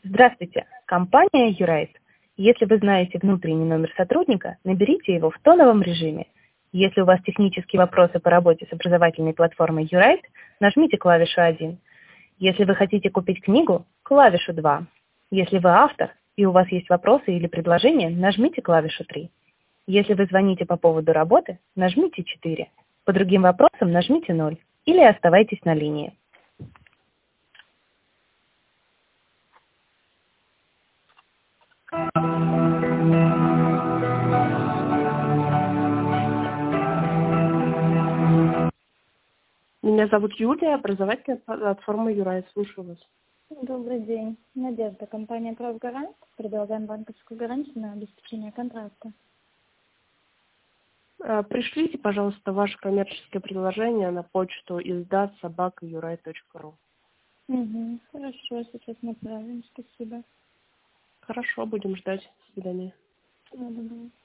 Здравствуйте, компания Юрайт. Если вы знаете внутренний номер сотрудника, наберите его в тоновом режиме. Если у вас технические вопросы по работе с образовательной платформой Юрайт, нажмите клавишу 1. Если вы хотите купить книгу, клавишу 2. Если вы автор и у вас есть вопросы или предложения, нажмите клавишу 3. Если вы звоните по поводу работы, нажмите 4. По другим вопросам нажмите 0 или оставайтесь на линии. Меня зовут Юлия, образовательная платформа Юрайт. Слушаю вас. Добрый день. Надежда, компания «Правгарант». Предлагаем банковскую гарантию на обеспечение контракта. Пришлите, пожалуйста, ваше коммерческое предложение на почту изда@юрайт.ру. Хорошо, сейчас направим. Спасибо. Хорошо, будем ждать. До свидания. Всего доброго.